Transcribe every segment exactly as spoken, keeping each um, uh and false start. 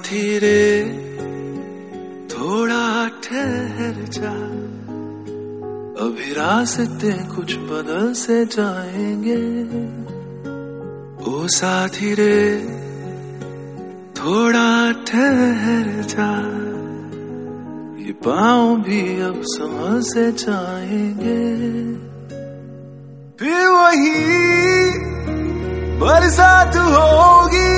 साथी रे थोड़ा ठहर जा, अभी रास्ते कुछ बदल से जाएंगे। ओ साथी रे थोड़ा ठहर जा, ये पाँव भी अब संभल से जाएंगे। फिर वही बरसात होगी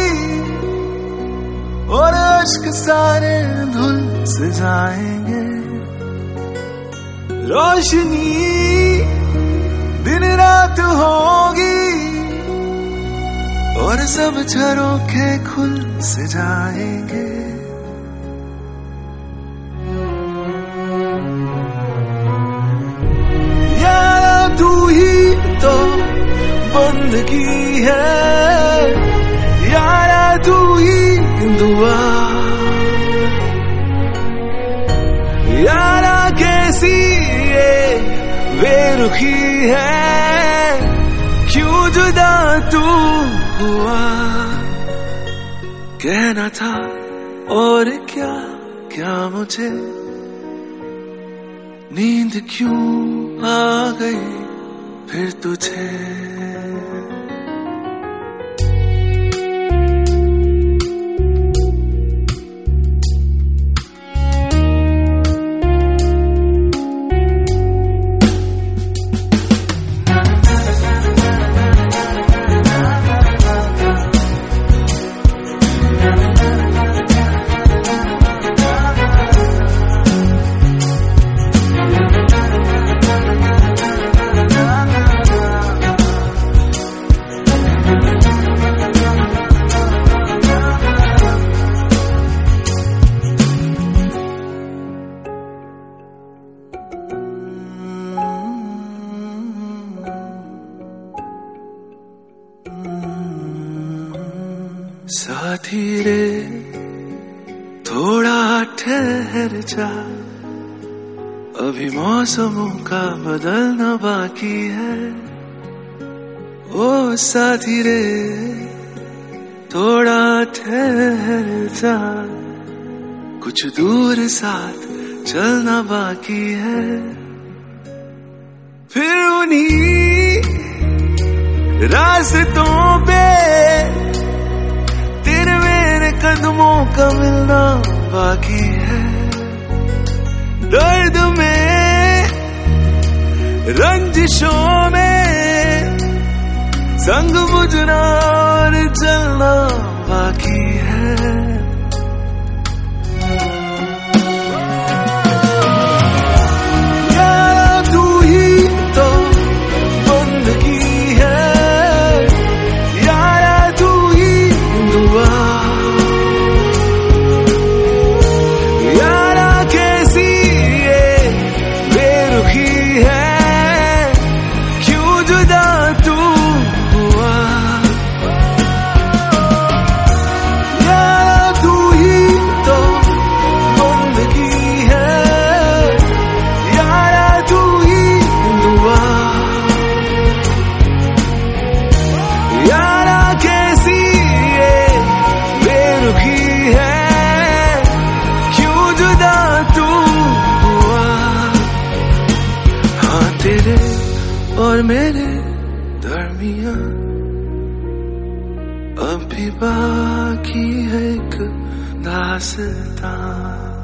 और अश्क सारे धुल से जाएंगे। रोशनी दिन रात होगी और सब झरोखे खुल से जाएंगे। यारा तू ही तो बंदगी है, यारा तू ही दुआ, यारा कैसी ये बेरुखी है, क्यों जुदा तू हुआ। कहना था और क्या क्या मुझे, नींद क्यों आ गई फिर तुझे। साथी रे थोड़ा ठहर जा, अभी मौसमों का बदलना बाकी है। ओ साथी रे थोड़ा ठहर जा, कुछ दूर साथ चलना बाकी है। फिर उन्हीं रास्तों पे तेरे मेरे कदमों का मिलना बाकी है। दर्द में रंजिशों में संग बुझना और चलना बाकी है। यारा तू ही तो बंदगी है, यारा तू ही दुआ, यारा कैसी ये बेरुखी है, क्यों जुदा तू हुआ। यारा तू ही तो बंदगी है, यारा तू ही दुआ, यारा कैसी ये बेरुखी है, क्यों जुदा तू हुआ। हाँ तेरे और मेरे दरमिया अब भी बाकी है एक दास्तां।